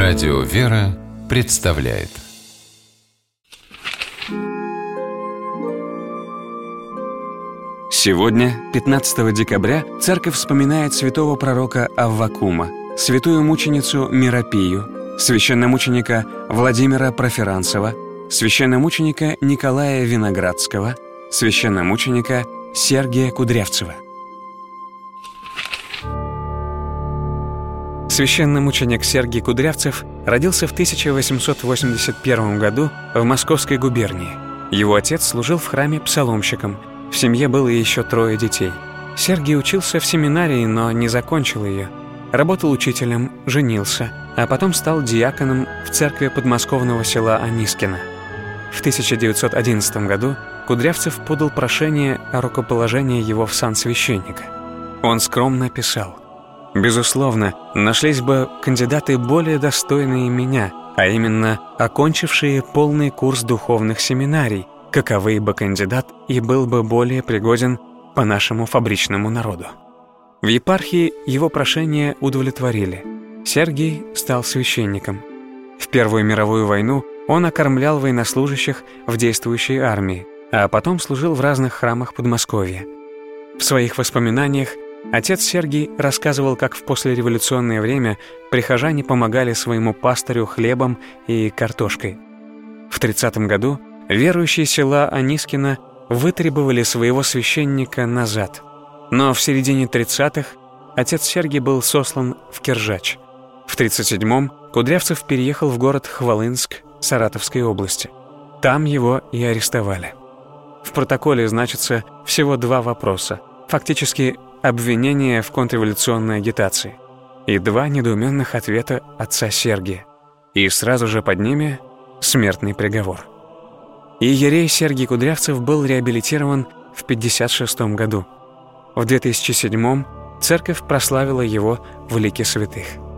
Радио «Вера» представляет. Сегодня, 15 декабря, Церковь вспоминает святого пророка Аввакума, святую мученицу Миропию, священномученика Владимира Проферанцева, священномученика Николая Виноградского, священномученика Сергия Кудрявцева. Священномученик Сергий Кудрявцев родился в 1881 году в Московской губернии. Его отец служил в храме псаломщиком. В семье было еще 3 детей. Сергий учился в семинарии, но не закончил ее. Работал учителем, женился, а потом стал диаконом в церкви подмосковного села Анискино. В 1911 году Кудрявцев подал прошение о рукоположении его в сан священника. Он скромно писал: «Безусловно, нашлись бы кандидаты более достойные меня, а именно окончившие полный курс духовных семинарий, каковы бы кандидат и был бы более пригоден по нашему фабричному народу». В епархии его прошение удовлетворили. Сергий стал священником. В Первую мировую войну он окормлял военнослужащих в действующей армии, а потом служил в разных храмах Подмосковья. В своих воспоминаниях отец Сергий рассказывал, как в послереволюционное время прихожане помогали своему пастырю хлебом и картошкой. В 30 году верующие села Анискино вытребовали своего священника назад, но в середине 30-х отец Сергий был сослан в Киржач. В 37-м Кудрявцев переехал в город Хвалынск Саратовской области. Там его и арестовали. В протоколе значится всего 2 вопроса, фактически обвинение в контрреволюционной агитации, и 2 недоуменных ответа отца Сергия, и сразу же под ними смертный приговор. Иерей Сергий Кудрявцев был реабилитирован в 1956 году. В 2007 церковь прославила его в лике святых.